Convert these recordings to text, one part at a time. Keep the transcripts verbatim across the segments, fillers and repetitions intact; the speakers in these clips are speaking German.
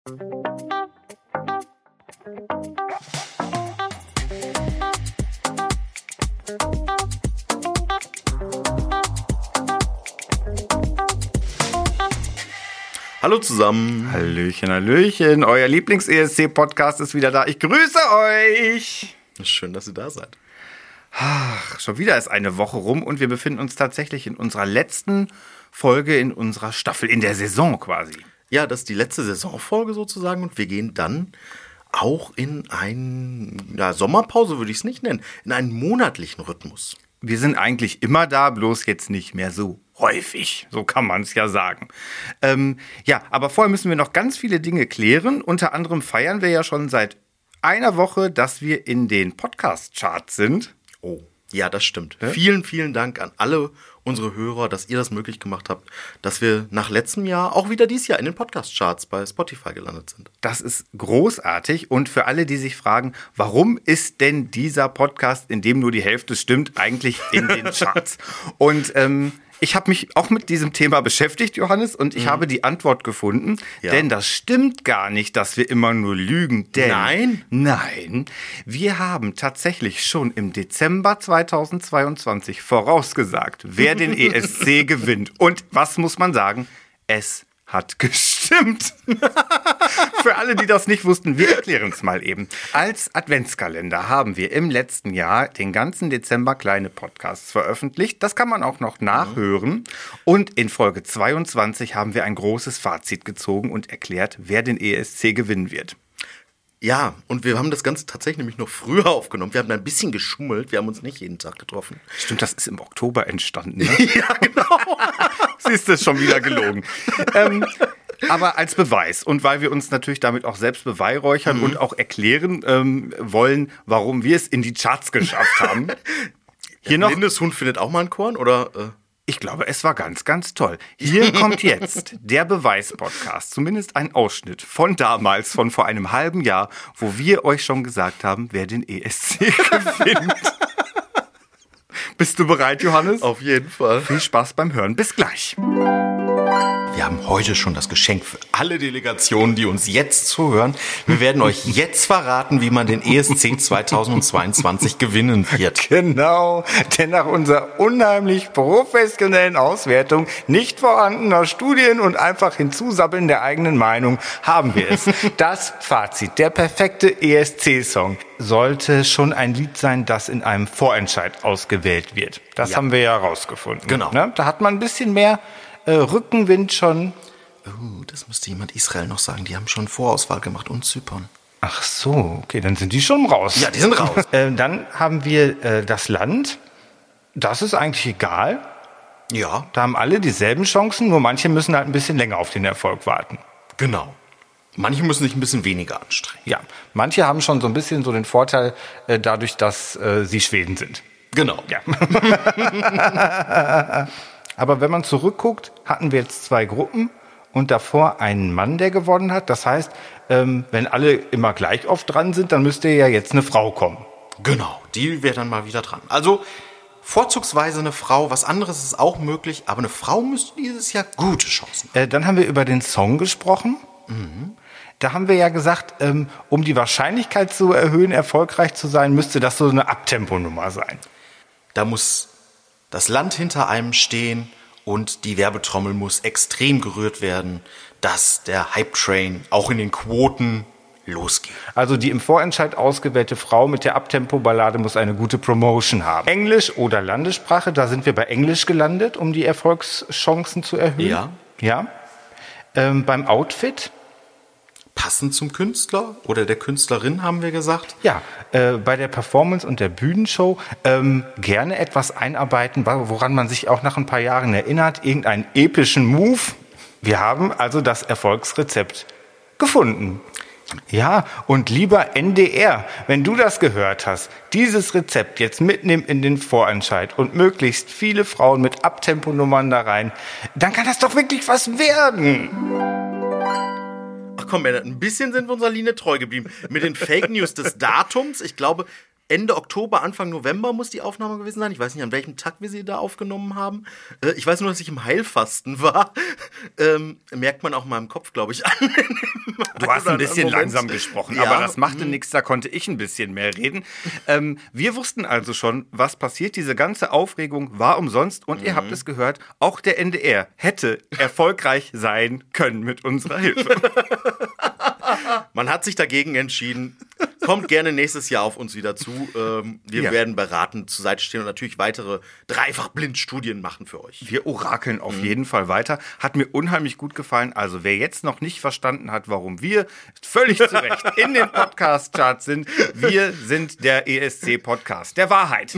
Hallo zusammen. Hallöchen, Hallöchen. Euer Lieblings-E S C-Podcast ist wieder da. Ich grüße euch. Schön, dass ihr da seid. Ach, schon wieder ist eine Woche rum und wir befinden uns tatsächlich in unserer letzten Folge in unserer Staffel, in der Saison quasi. Ja, das ist die letzte Saisonfolge sozusagen und wir gehen dann auch in eine ja, Sommerpause, würde ich es nicht nennen, in einen monatlichen Rhythmus. Wir sind eigentlich immer da, bloß jetzt nicht mehr so häufig, so kann man es ja sagen. Ähm, ja, aber vorher müssen wir noch ganz viele Dinge klären. Unter anderem feiern wir ja schon seit einer Woche, dass wir in den Podcast-Charts sind. Oh, ja, das stimmt. Ja? Vielen, vielen Dank an alle unsere Hörer, dass ihr das möglich gemacht habt, dass wir nach letztem Jahr auch wieder dieses Jahr in den Podcast-Charts bei Spotify gelandet sind. Das ist großartig und für alle, die sich fragen, warum ist denn dieser Podcast, in dem nur die Hälfte stimmt, eigentlich in den Charts? Und ähm, ich habe mich auch mit diesem Thema beschäftigt, Johannes, und ich mhm. habe die Antwort gefunden, ja. Denn das stimmt gar nicht, dass wir immer nur lügen. Denn, nein? Nein, wir haben tatsächlich schon im Dezember zweitausendzweiundzwanzig vorausgesagt, wer den E S C gewinnt. Und was muss man sagen? Es hat gestimmt. Für alle, die das nicht wussten, wir erklären es mal eben. Als Adventskalender haben wir im letzten Jahr den ganzen Dezember kleine Podcasts veröffentlicht. Das kann man auch noch nachhören. Und in Folge zweiundzwanzig haben wir ein großes Fazit gezogen und erklärt, wer den E S C gewinnen wird. Ja, und wir haben das Ganze tatsächlich nämlich noch früher aufgenommen. Wir haben ein bisschen geschummelt. Wir haben uns nicht jeden Tag getroffen. Stimmt, das ist im Oktober entstanden, ne? Ja, genau. Siehst du, schon wieder gelogen. ähm, aber als Beweis und weil wir uns natürlich damit auch selbst beweihräuchern mhm. und auch erklären ähm, wollen, warum wir es in die Charts geschafft haben. Hier noch. Blindes Huhn findet auch mal ein Korn, oder? Äh? Ich glaube, es war ganz, ganz toll. Hier kommt jetzt der Beweis-Podcast, zumindest ein Ausschnitt von damals, von vor einem halben Jahr, wo wir euch schon gesagt haben, wer den E S C gewinnt. Bist du bereit, Johannes? Auf jeden Fall. Viel Spaß beim Hören. Bis gleich. Wir haben heute schon das Geschenk für alle Delegationen, die uns jetzt zuhören. Wir werden euch jetzt verraten, wie man den E S C zweitausendzweiundzwanzig gewinnen wird. Genau, denn nach unserer unheimlich professionellen Auswertung nicht vorhandener Studien und einfach hinzusabbeln der eigenen Meinung haben wir es. Das Fazit, der perfekte E S C-Song sollte schon ein Lied sein, das in einem Vorentscheid ausgewählt wird. Das ja. haben wir ja rausgefunden. Genau. Ne? Da hat man ein bisschen mehr Äh, Rückenwind schon. Oh, das müsste jemand Israel noch sagen. Die haben schon Vorauswahl gemacht und Zypern. Ach so, okay, dann sind die schon raus. Ja, die sind raus. äh, dann haben wir äh, das Land. Das ist eigentlich egal. Ja. Da haben alle dieselben Chancen, nur manche müssen halt ein bisschen länger auf den Erfolg warten. Genau. Manche müssen sich ein bisschen weniger anstrengen. Ja, manche haben schon so ein bisschen so den Vorteil, äh, dadurch, dass äh, sie Schweden sind. Genau. Ja. Aber wenn man zurückguckt, hatten wir jetzt zwei Gruppen und davor einen Mann, der gewonnen hat. Das heißt, ähm, wenn alle immer gleich oft dran sind, dann müsste ja jetzt eine Frau kommen. Genau, die wäre dann mal wieder dran. Also vorzugsweise eine Frau, was anderes ist auch möglich, aber eine Frau müsste dieses Jahr gute Chancen haben. Äh, dann haben wir über den Song gesprochen. Mhm. Da haben wir ja gesagt, ähm, um die Wahrscheinlichkeit zu erhöhen, erfolgreich zu sein, müsste das so eine Abtemponummer sein. Da muss das Land hinter einem stehen und die Werbetrommel muss extrem gerührt werden, dass der Hype-Train auch in den Quoten losgeht. Also die im Vorentscheid ausgewählte Frau mit der Abtempo-Ballade muss eine gute Promotion haben. Englisch oder Landessprache, da sind wir bei Englisch gelandet, um die Erfolgschancen zu erhöhen. Ja. Ja. Ähm, beim Outfit? Passend zum Künstler oder der Künstlerin, haben wir gesagt. Ja, äh, bei der Performance und der Bühnenshow ähm, gerne etwas einarbeiten, woran man sich auch nach ein paar Jahren erinnert. Irgendeinen epischen Move. Wir haben also das Erfolgsrezept gefunden. Ja, und lieber N D R, wenn du das gehört hast, dieses Rezept jetzt mitnehmen in den Vorentscheid und möglichst viele Frauen mit Abtemponummern da rein, dann kann das doch wirklich was werden. Ach komm, Bernhard, ein bisschen sind wir unserer Linie treu geblieben. Mit den Fake News des Datums, ich glaube, Ende Oktober, Anfang November muss die Aufnahme gewesen sein. Ich weiß nicht, an welchem Tag wir sie da aufgenommen haben. Äh, ich weiß nur, dass ich im Heilfasten war. Ähm, merkt man auch mal im Kopf, glaube ich, an. Du hast ein bisschen langsam gesprochen, ja, aber das machte nichts, da konnte ich ein bisschen mehr reden. Ähm, wir wussten also schon, was passiert. Diese ganze Aufregung war umsonst und mhm. ihr habt es gehört, auch der N D R hätte erfolgreich sein können mit unserer Hilfe. Man hat sich dagegen entschieden. Kommt gerne nächstes Jahr auf uns wieder zu. Ähm, wir ja. werden beraten, zur Seite stehen und natürlich weitere Dreifach-Blind-Studien machen für euch. Wir orakeln auf mhm. jeden Fall weiter. Hat mir unheimlich gut gefallen. Also wer jetzt noch nicht verstanden hat, warum wir völlig zu Recht in den Podcast-Charts sind, wir sind der E S C-Podcast der Wahrheit.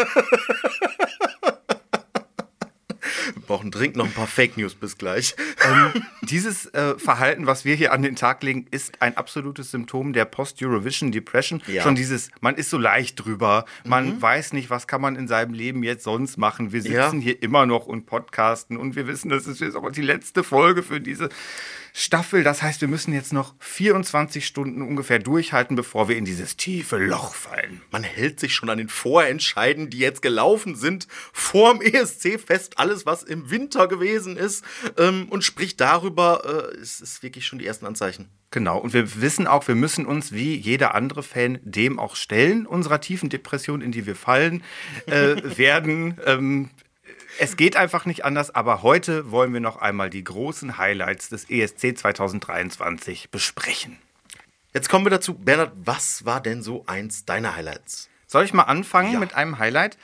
Wir brauchen dringend noch ein paar Fake News bis gleich. Ähm, dieses äh, Verhalten, was wir hier an den Tag legen, ist ein absolutes Symptom der Post-Eurovision-Depression. Ja. Schon dieses, man ist so leicht drüber, man mhm. weiß nicht, was kann man in seinem Leben jetzt sonst machen. Wir sitzen ja. hier immer noch und podcasten und wir wissen, das ist jetzt auch die letzte Folge für diese Staffel. Das heißt, wir müssen jetzt noch vierundzwanzig Stunden ungefähr durchhalten, bevor wir in dieses tiefe Loch fallen. Man hält sich schon an den Vorentscheiden, die jetzt gelaufen sind, vorm E S C fest, alles, was im Winter gewesen ist, ähm, und spricht darüber, äh, es ist wirklich schon die ersten Anzeichen. Genau, und wir wissen auch, wir müssen uns wie jeder andere Fan dem auch stellen, unserer tiefen Depression, in die wir fallen äh, werden. Ähm, Es geht einfach nicht anders, aber heute wollen wir noch einmal die großen Highlights des E S C zwanzig dreiundzwanzig besprechen. Jetzt kommen wir dazu. Bernhard, was war denn so eins deiner Highlights? Soll ich mal anfangen ja. mit einem Highlight?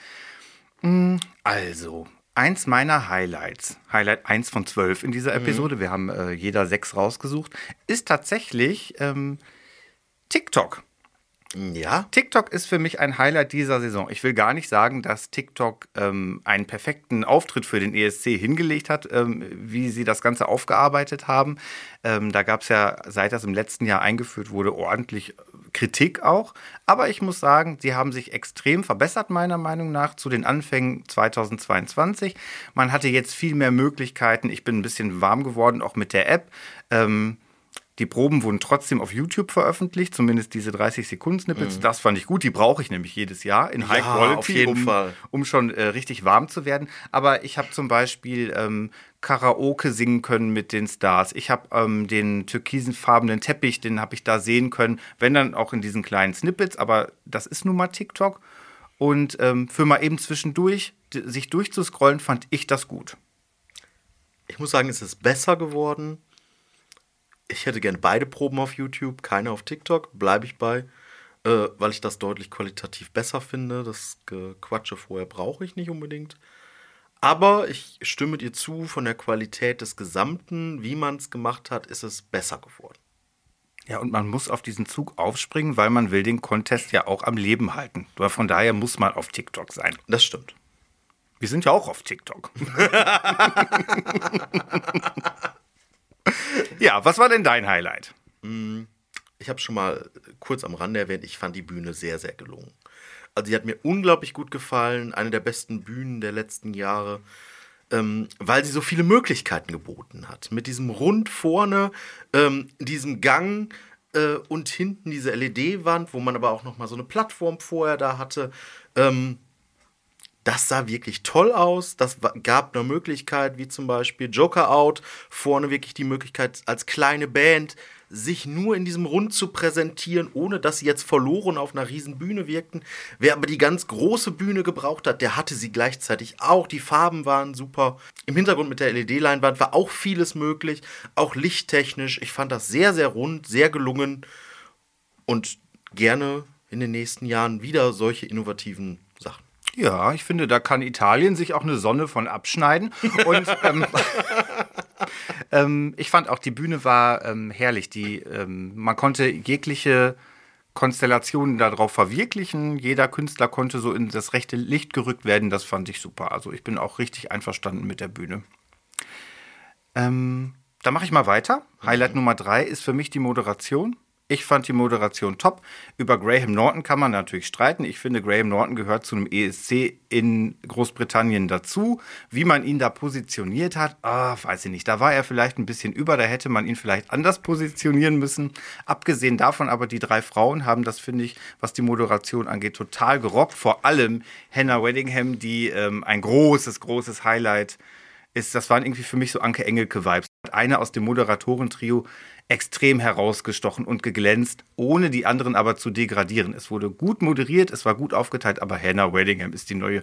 Also, eins meiner Highlights, Highlight eins von zwölf in dieser Episode, mhm. wir haben äh, jeder sechs rausgesucht, ist tatsächlich ähm, TikTok. Ja. TikTok ist für mich ein Highlight dieser Saison. Ich will gar nicht sagen, dass TikTok ähm, einen perfekten Auftritt für den E S C hingelegt hat, ähm, wie sie das Ganze aufgearbeitet haben. Ähm, da gab es ja, seit das im letzten Jahr eingeführt wurde, ordentlich Kritik auch. Aber ich muss sagen, sie haben sich extrem verbessert, meiner Meinung nach, zu den Anfängen zweitausendzweiundzwanzig. Man hatte jetzt viel mehr Möglichkeiten. Ich bin ein bisschen warm geworden, auch mit der App. Ähm, Die Proben wurden trotzdem auf YouTube veröffentlicht, zumindest diese dreißig Sekunden Snippets. Mhm. Das fand ich gut, die brauche ich nämlich jedes Jahr in High ja, Quality, auf jeden um, Fall. um schon äh, richtig warm zu werden. Aber ich habe zum Beispiel ähm, Karaoke singen können mit den Stars. Ich habe ähm, den türkisenfarbenen Teppich, den habe ich da sehen können, wenn dann auch in diesen kleinen Snippets. Aber das ist nun mal TikTok. Und ähm, für mal eben zwischendurch d- sich durchzuscrollen, fand ich das gut. Ich muss sagen, es ist besser geworden. Ich hätte gerne beide Proben auf YouTube, keine auf TikTok, bleibe ich bei, äh, weil ich das deutlich qualitativ besser finde. Das Gequatsche vorher brauche ich nicht unbedingt. Aber ich stimme dir zu, von der Qualität des Gesamten, wie man es gemacht hat, ist es besser geworden. Ja, und man muss auf diesen Zug aufspringen, weil man will den Contest ja auch am Leben halten. Von daher muss man auf TikTok sein. Das stimmt. Wir sind ja auch auf TikTok. Ja, was war denn dein Highlight? Ich habe schon mal kurz am Rande erwähnt, ich fand die Bühne sehr, sehr gelungen. Also die hat mir unglaublich gut gefallen, eine der besten Bühnen der letzten Jahre, ähm, weil sie so viele Möglichkeiten geboten hat. Mit diesem Rund vorne, ähm, diesem Gang äh, und hinten diese L E D-Wand, wo man aber auch noch mal so eine Plattform vorher da hatte. Ähm, Das sah wirklich toll aus. Das gab eine Möglichkeit, wie zum Beispiel Joker Out, vorne wirklich die Möglichkeit, als kleine Band sich nur in diesem Rund zu präsentieren, ohne dass sie jetzt verloren auf einer riesen Bühne wirkten. Wer aber die ganz große Bühne gebraucht hat, der hatte sie gleichzeitig auch. Die Farben waren super. Im Hintergrund mit der L E D-Leinwand war auch vieles möglich, auch lichttechnisch. Ich fand das sehr, sehr rund, sehr gelungen und gerne in den nächsten Jahren wieder solche innovativen Sachen. Ja, ich finde, da kann Italien sich auch eine Sonne von abschneiden. Und ähm, ähm, ich fand auch, die Bühne war ähm, herrlich. Die, ähm, man konnte jegliche Konstellationen darauf verwirklichen. Jeder Künstler konnte so in das rechte Licht gerückt werden. Das fand ich super. Also ich bin auch richtig einverstanden mit der Bühne. Ähm, da mache ich mal weiter. Mhm. Highlight Nummer drei ist für mich die Moderation. Ich fand die Moderation top. Über Graham Norton kann man natürlich streiten. Ich finde, Graham Norton gehört zu einem E S C in Großbritannien dazu. Wie man ihn da positioniert hat, ah, weiß ich nicht. Da war er vielleicht ein bisschen über, da hätte man ihn vielleicht anders positionieren müssen. Abgesehen davon aber, die drei Frauen haben das, finde ich, was die Moderation angeht, total gerockt. Vor allem Hannah Waddingham, die ähm, ein großes, großes Highlight ist. Das waren irgendwie für mich so Anke Engelke-Vibes. Eine aus dem Moderatoren-Trio extrem herausgestochen und geglänzt, ohne die anderen aber zu degradieren. Es wurde gut moderiert, es war gut aufgeteilt, aber Hannah Waddingham ist die neue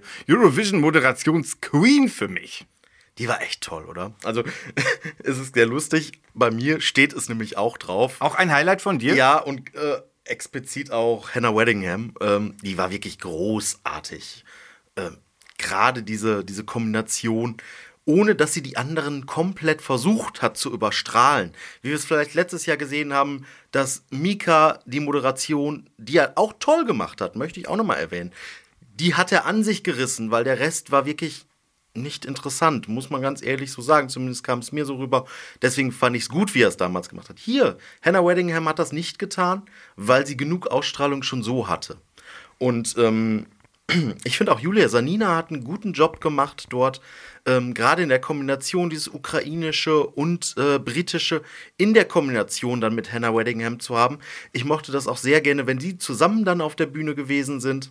Eurovision-Moderations-Queen für mich. Die war echt toll, oder? Also, es ist sehr lustig. Bei mir steht es nämlich auch drauf. Auch ein Highlight von dir? Ja, und äh, explizit auch Hannah Waddingham. Ähm, die war wirklich großartig. Ähm, Gerade diese, diese Kombination, ohne dass sie die anderen komplett versucht hat zu überstrahlen. Wie wir es vielleicht letztes Jahr gesehen haben, dass Mika die Moderation, die er auch toll gemacht hat, möchte ich auch nochmal erwähnen, die hat er an sich gerissen, weil der Rest war wirklich nicht interessant, muss man ganz ehrlich so sagen. Zumindest kam es mir so rüber. Deswegen fand ich es gut, wie er es damals gemacht hat. Hier, Hannah Waddingham hat das nicht getan, weil sie genug Ausstrahlung schon so hatte. Und ähm, ich finde auch, Julia Sanina hat einen guten Job gemacht dort. Ähm, gerade in der Kombination dieses ukrainische und äh, britische in der Kombination dann mit Hannah Waddingham zu haben. Ich mochte das auch sehr gerne, wenn die zusammen dann auf der Bühne gewesen sind.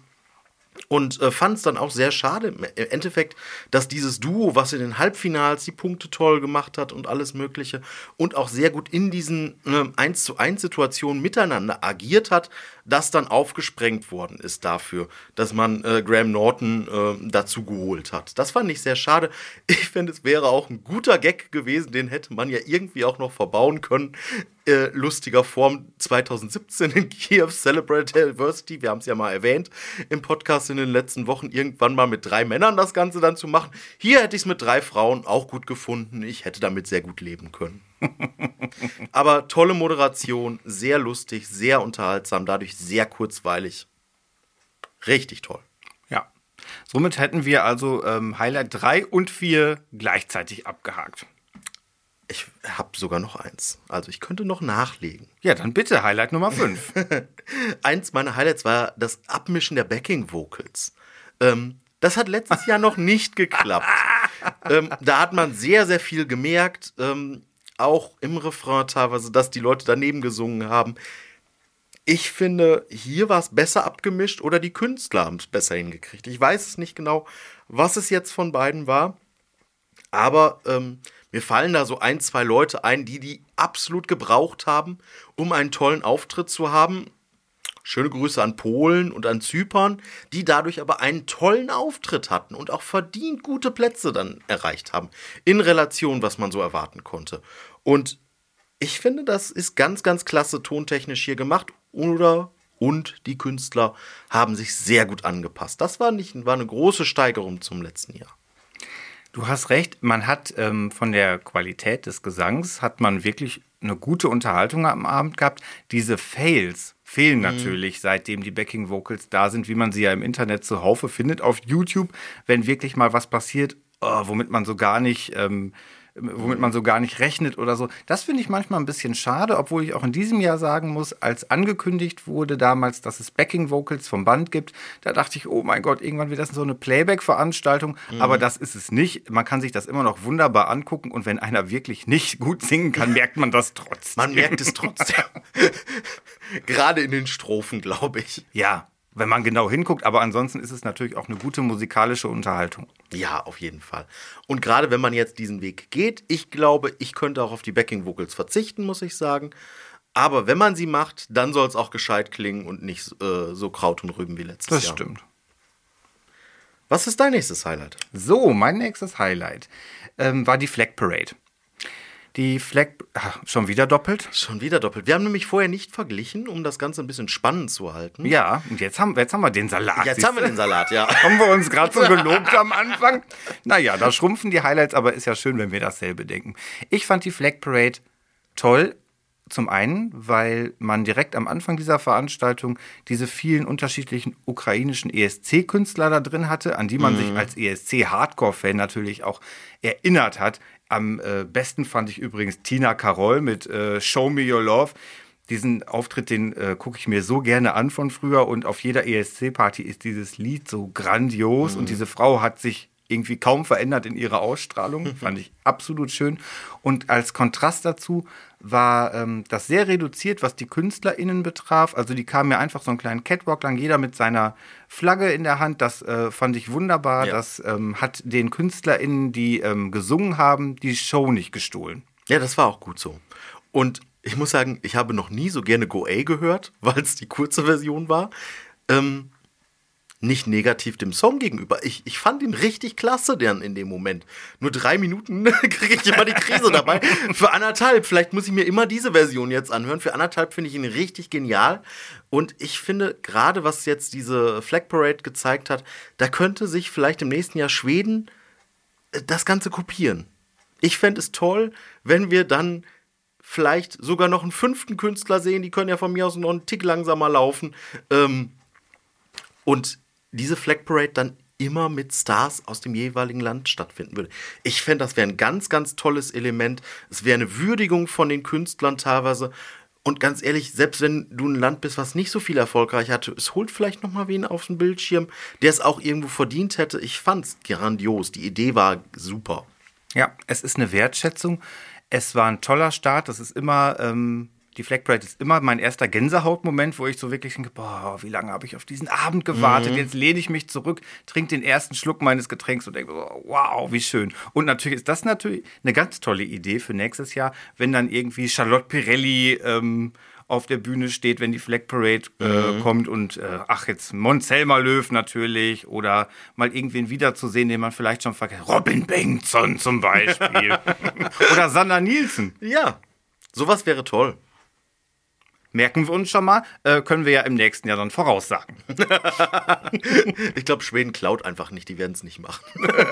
Und äh, fand es dann auch sehr schade im Endeffekt, dass dieses Duo, was in den Halbfinals die Punkte toll gemacht hat und alles Mögliche und auch sehr gut in diesen äh, eins zu eins Situationen miteinander agiert hat, das dann aufgesprengt worden ist dafür, dass man äh, Graham Norton äh, dazu geholt hat. Das fand ich sehr schade. Ich finde, es wäre auch ein guter Gag gewesen, den hätte man ja irgendwie auch noch verbauen können. Äh, lustiger Form zwanzig siebzehn in Kiew Celebrate Diversity, wir haben es ja mal erwähnt im Podcast in den letzten Wochen, irgendwann mal mit drei Männern das Ganze dann zu machen. Hier hätte ich es mit drei Frauen auch gut gefunden. Ich hätte damit sehr gut leben können. Aber tolle Moderation, sehr lustig, sehr unterhaltsam, dadurch sehr kurzweilig. Richtig toll. Ja, somit hätten wir also ähm, Highlight drei und vier gleichzeitig abgehakt. Ich habe sogar noch eins. Also ich könnte noch nachlegen. Ja, dann bitte Highlight Nummer fünf. Eins meiner Highlights war das Abmischen der Backing-Vocals. Ähm, das hat letztes Jahr noch nicht geklappt. ähm, da hat man sehr, sehr viel gemerkt. Ähm, auch im Refrain teilweise, dass die Leute daneben gesungen haben. Ich finde, hier war es besser abgemischt oder die Künstler haben es besser hingekriegt. Ich weiß es nicht genau, was es jetzt von beiden war. Aber ähm, mir fallen da so ein, zwei Leute ein, die die absolut gebraucht haben, um einen tollen Auftritt zu haben. Schöne Grüße an Polen und an Zypern, die dadurch aber einen tollen Auftritt hatten und auch verdient gute Plätze dann erreicht haben. In Relation, was man so erwarten konnte. Und ich finde, das ist ganz, ganz klasse tontechnisch hier gemacht. Oder und die Künstler haben sich sehr gut angepasst. Das war, nicht, war eine große Steigerung zum letzten Jahr. Du hast recht, man hat ähm, von der Qualität des Gesangs hat man wirklich eine gute Unterhaltung am Abend gehabt. Diese Fails fehlen mhm. natürlich, seitdem die Backing Vocals da sind, wie man sie ja im Internet zuhaufe findet auf YouTube, wenn wirklich mal was passiert, oh, womit man so gar nicht ähm, womit man so gar nicht rechnet oder so. Das finde ich manchmal ein bisschen schade, obwohl ich auch in diesem Jahr sagen muss, als angekündigt wurde damals, dass es Backing-Vocals vom Band gibt, da dachte ich, oh mein Gott, irgendwann wird das so eine Playback-Veranstaltung, mhm. aber das ist es nicht. Man kann sich das immer noch wunderbar angucken und wenn einer wirklich nicht gut singen kann, merkt man das trotzdem. Man merkt es trotzdem. Gerade in den Strophen, glaube ich. Ja, wenn man genau hinguckt, aber ansonsten ist es natürlich auch eine gute musikalische Unterhaltung. Ja, auf jeden Fall. Und gerade wenn man jetzt diesen Weg geht, ich glaube, ich könnte auch auf die Backing-Vocals verzichten, muss ich sagen. Aber wenn man sie macht, dann soll es auch gescheit klingen und nicht äh, so Kraut und Rüben wie letztes das Jahr. Das stimmt. Was ist dein nächstes Highlight? So, mein nächstes Highlight ähm, war die Flag Parade. Die Flag... Ach, schon wieder doppelt? Schon wieder doppelt. Wir haben nämlich vorher nicht verglichen, um das Ganze ein bisschen spannend zu halten. Ja, und jetzt haben, jetzt haben wir den Salat. Jetzt haben wir den Salat, ja. Haben wir uns gerade so gelobt am Anfang. Naja, da schrumpfen die Highlights, aber ist ja schön, wenn wir dasselbe denken. Ich fand die Flag Parade toll. Zum einen, weil man direkt am Anfang dieser Veranstaltung diese vielen unterschiedlichen ukrainischen E S C-Künstler da drin hatte, an die man mhm. sich als E S C-Hardcore-Fan natürlich auch erinnert hat. Am äh, besten fand ich übrigens Tina Karol mit äh, Show Me Your Love. diesen Auftritt, den äh, gucke ich mir so gerne an von früher und auf jeder E S C-Party ist dieses Lied so grandios mhm. und diese Frau hat sich irgendwie kaum verändert in ihrer Ausstrahlung. Fand ich absolut schön. Und als Kontrast dazu war ähm, das sehr reduziert, was die KünstlerInnen betraf. Also die kamen mir einfach so einen kleinen Catwalk lang, jeder mit seiner Flagge in der Hand. Das äh, fand ich wunderbar. Ja. Das ähm, hat den KünstlerInnen, die ähm, gesungen haben, die Show nicht gestohlen. Ja, das war auch gut so. Und ich muss sagen, ich habe noch nie so gerne Go A gehört, weil es die kurze Version war. Ähm, Nicht negativ dem Song gegenüber. Ich, ich fand ihn richtig klasse dann in dem Moment. Nur drei Minuten kriege ich immer die Krise dabei. Für anderthalb, vielleicht muss ich mir immer diese Version jetzt anhören. Für anderthalb finde ich ihn richtig genial. Und ich finde, gerade was jetzt diese Flag Parade gezeigt hat, da könnte sich vielleicht im nächsten Jahr Schweden das Ganze kopieren. Ich fände es toll, wenn wir dann vielleicht sogar noch einen fünften Künstler sehen. Die können ja von mir aus noch einen Tick langsamer laufen. Ähm, und diese Flag Parade dann immer mit Stars aus dem jeweiligen Land stattfinden würde. Ich fände, das wäre ein ganz, ganz tolles Element. Es wäre eine Würdigung von den Künstlern teilweise. Und ganz ehrlich, selbst wenn du ein Land bist, was nicht so viel erfolgreich hatte, es holt vielleicht noch mal wen auf den Bildschirm, der es auch irgendwo verdient hätte. Ich fand es grandios. Die Idee war super. Ja, es ist eine Wertschätzung. Es war ein toller Start. Das ist immer... Ähm Die Flag Parade ist immer mein erster Gänsehautmoment, wo ich so wirklich denke, boah, wie lange habe ich auf diesen Abend gewartet. Mhm. Jetzt lehne ich mich zurück, trinke den ersten Schluck meines Getränks und denke, wow, wie schön. Und natürlich ist das natürlich eine ganz tolle Idee für nächstes Jahr, wenn dann irgendwie Charlotte Pirelli ähm, auf der Bühne steht, wenn die Flag Parade äh, mhm. kommt und äh, ach, jetzt Mons-Selma Löw natürlich oder mal irgendwen wiederzusehen, den man vielleicht schon vergisst. Robin Bengtsson zum Beispiel. Oder Sanna Nielsen. Ja, sowas wäre toll. Merken wir uns schon mal, äh, können wir ja im nächsten Jahr dann voraussagen. Ich glaube, Schweden klaut einfach nicht, die werden es nicht machen.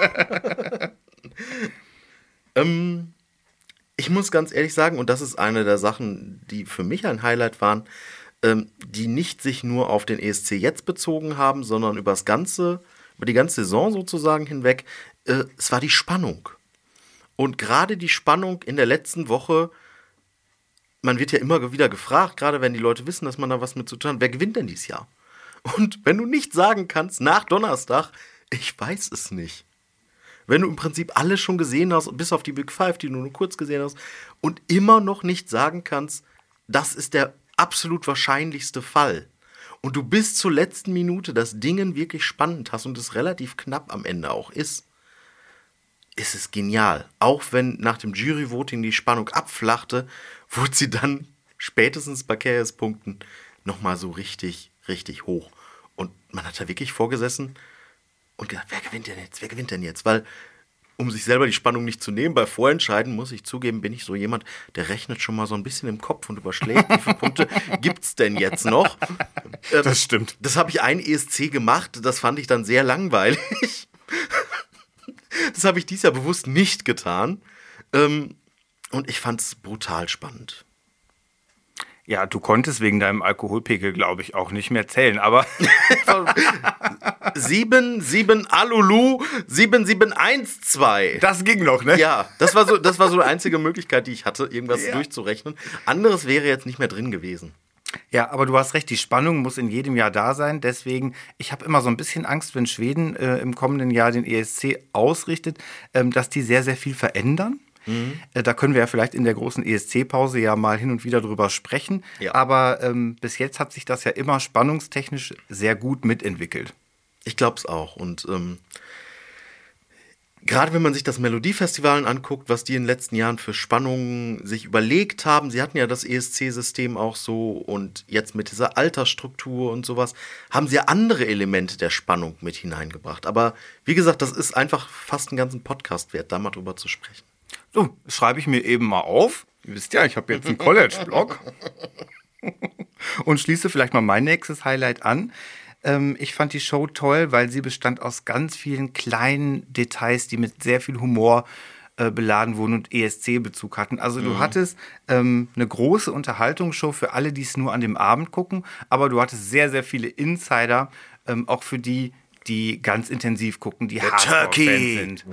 ähm, ich muss ganz ehrlich sagen, und das ist eine der Sachen, die für mich ein Highlight waren, ähm, die nicht sich nur auf den E S C jetzt bezogen haben, sondern über das ganze, über die ganze Saison sozusagen hinweg. Äh, es war die Spannung. Und gerade die Spannung in der letzten Woche. Man wird ja immer wieder gefragt, gerade wenn die Leute wissen, dass man da was mit zu tun hat, wer gewinnt denn dieses Jahr? Und wenn du nicht sagen kannst, nach Donnerstag, ich weiß es nicht. Wenn du im Prinzip alles schon gesehen hast, bis auf die Big Five, die du nur kurz gesehen hast, und immer noch nicht sagen kannst, das ist der absolut wahrscheinlichste Fall. Und du bis zur letzten Minute das Ding wirklich spannend hast und es relativ knapp am Ende auch ist, ist es genial. Auch wenn nach dem Jury-Voting die Spannung abflachte, wurde sie dann spätestens bei K S-Punkten nochmal so richtig, richtig hoch. Und man hat da wirklich vorgesessen und gedacht, wer gewinnt denn jetzt? Wer gewinnt denn jetzt? Weil, um sich selber die Spannung nicht zu nehmen, bei Vorentscheiden, muss ich zugeben, bin ich so jemand, der rechnet schon mal so ein bisschen im Kopf und überschlägt, wie viele Punkte gibt's denn jetzt noch? Ähm, das stimmt. Das habe ich ein E S C gemacht, das fand ich dann sehr langweilig. Das habe ich dieses Jahr bewusst nicht getan. Ähm, und ich fand es brutal spannend. Ja, du konntest wegen deinem Alkoholpegel, glaube ich, auch nicht mehr zählen, aber... sieben, sieben, Alulu, sieben, sieben, eins, zwei. Das ging noch, ne? Ja, das war so, das war so die einzige Möglichkeit, die ich hatte, irgendwas ja. durchzurechnen. Anderes wäre jetzt nicht mehr drin gewesen. Ja, aber du hast recht, die Spannung muss in jedem Jahr da sein. Deswegen, ich habe immer so ein bisschen Angst, wenn Schweden äh, im kommenden Jahr den E S C ausrichtet, ähm, dass die sehr, sehr viel verändern. Mhm. Äh, da können wir ja vielleicht in der großen E S C-Pause ja mal hin und wieder drüber sprechen. Ja. Aber ähm, bis jetzt hat sich das ja immer spannungstechnisch sehr gut mitentwickelt. Ich glaube es auch. Und ähm, gerade wenn man sich das Melodiefestival anguckt, was die in den letzten Jahren für Spannungen sich überlegt haben, sie hatten ja das E S C-System auch so und jetzt mit dieser Altersstruktur und sowas, haben sie ja andere Elemente der Spannung mit hineingebracht. Aber wie gesagt, das ist einfach fast einen ganzen Podcast wert, da mal drüber zu sprechen. So, schreibe ich mir eben mal auf. Ihr wisst ja, ich habe jetzt einen College-Blog. Und schließe vielleicht mal mein nächstes Highlight an. Ich fand die Show toll, weil sie bestand aus ganz vielen kleinen Details, die mit sehr viel Humor äh, beladen wurden und E S C-Bezug hatten. Also du mhm. hattest ähm, eine große Unterhaltungsshow für alle, die es nur an dem Abend gucken, aber du hattest sehr, sehr viele Insider, ähm, auch für die, die ganz intensiv gucken, die Hardcore-Fans sind.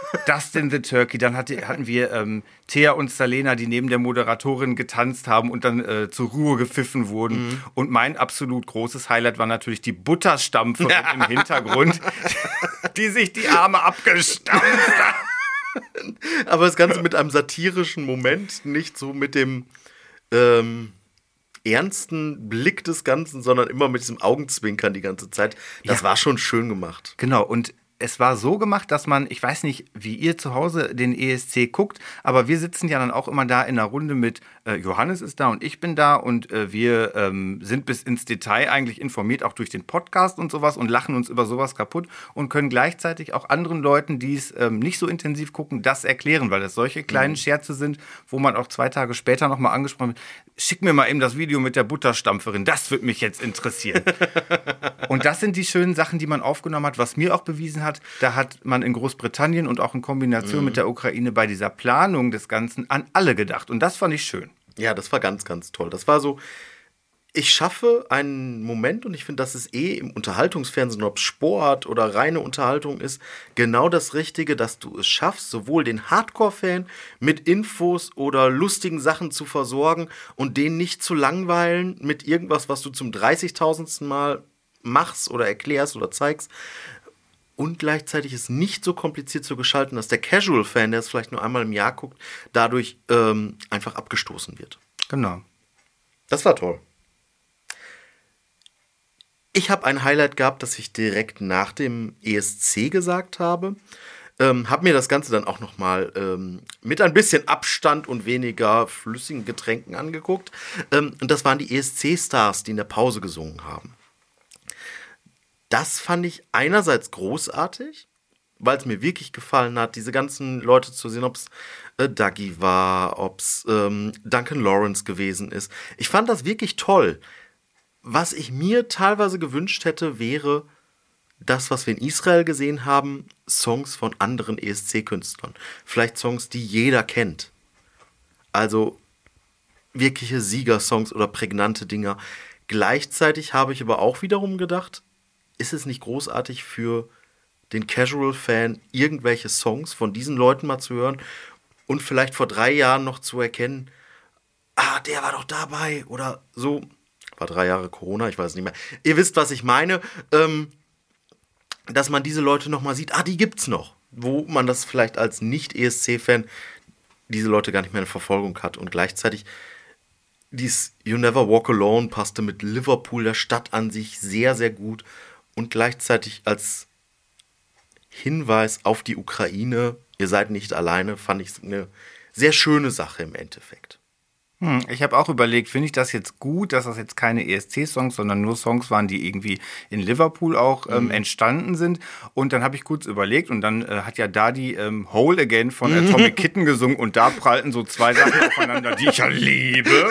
Dustin the Turkey. Dann hatte, hatten wir ähm, Thea und Salena, die neben der Moderatorin getanzt haben und dann äh, zur Ruhe gepfiffen wurden. Mhm. Und mein absolut großes Highlight war natürlich die Butterstampferin im Hintergrund, die sich die Arme abgestampft hat. Aber das Ganze mit einem satirischen Moment, nicht so mit dem ähm, ernsten Blick des Ganzen, sondern immer mit diesem Augenzwinkern die ganze Zeit. Das ja. war schon schön gemacht. Genau, und es war so gemacht, dass man, ich weiß nicht, wie ihr zu Hause den E S C guckt, aber wir sitzen ja dann auch immer da in einer Runde mit, äh, Johannes ist da und ich bin da und äh, wir ähm, sind bis ins Detail eigentlich informiert, auch durch den Podcast und sowas und lachen uns über sowas kaputt und können gleichzeitig auch anderen Leuten, die es ähm, nicht so intensiv gucken, das erklären, weil das solche kleinen mhm. Scherze sind, wo man auch zwei Tage später nochmal angesprochen wird, schick mir mal eben das Video mit der Butterstampferin, das wird mich jetzt interessieren. Und das sind die schönen Sachen, die man aufgenommen hat, was mir auch bewiesen hat, da hat man in Großbritannien und auch in Kombination mhm. mit der Ukraine bei dieser Planung des Ganzen an alle gedacht. Und das fand ich schön. Ja, das war ganz, ganz toll. Das war so, ich schaffe einen Moment und ich finde, das ist eh im Unterhaltungsfernsehen, ob es Sport oder reine Unterhaltung ist, genau das Richtige, dass du es schaffst, sowohl den Hardcore-Fan mit Infos oder lustigen Sachen zu versorgen und den nicht zu langweilen mit irgendwas, was du zum dreißigtausendsten Mal machst oder erklärst oder zeigst. Und gleichzeitig ist nicht so kompliziert zu gestalten, dass der Casual-Fan, der es vielleicht nur einmal im Jahr guckt, dadurch ähm, einfach abgestoßen wird. Genau. Das war toll. Ich habe ein Highlight gehabt, das ich direkt nach dem E S C gesagt habe. Ähm, habe mir das Ganze dann auch nochmal ähm, mit ein bisschen Abstand und weniger flüssigen Getränken angeguckt. Ähm, und das waren die E S C-Stars, die in der Pause gesungen haben. Das fand ich einerseits großartig, weil es mir wirklich gefallen hat, diese ganzen Leute zu sehen, ob es äh, Dougie war, ob es ähm, Duncan Lawrence gewesen ist. Ich fand das wirklich toll. Was ich mir teilweise gewünscht hätte, wäre das, was wir in Israel gesehen haben, Songs von anderen E S C-Künstlern. Vielleicht Songs, die jeder kennt. Also wirkliche Siegersongs oder prägnante Dinger. Gleichzeitig habe ich aber auch wiederum gedacht, ist es nicht großartig für den Casual-Fan, irgendwelche Songs von diesen Leuten mal zu hören und vielleicht vor drei Jahren noch zu erkennen, ah, der war doch dabei oder so. War drei Jahre Corona, ich weiß nicht mehr. Ihr wisst, was ich meine. Ähm, dass man diese Leute noch mal sieht, ah, die gibt's noch. Wo man das vielleicht als Nicht-E S C-Fan diese Leute gar nicht mehr in Verfolgung hat. Und gleichzeitig dieses You Never Walk Alone passte mit Liverpool, der Stadt an sich, sehr, sehr gut. Und gleichzeitig als Hinweis auf die Ukraine, ihr seid nicht alleine, fand ich eine sehr schöne Sache im Endeffekt. Hm, ich habe auch überlegt, finde ich das jetzt gut, dass das jetzt keine E S C-Songs, sondern nur Songs waren, die irgendwie in Liverpool auch ähm, mhm. entstanden sind. Und dann habe ich kurz überlegt und dann äh, hat ja Dadi ähm, Whole Again von mhm. Atomic Kitten gesungen und da prallten so zwei Sachen aufeinander, die ich ja liebe.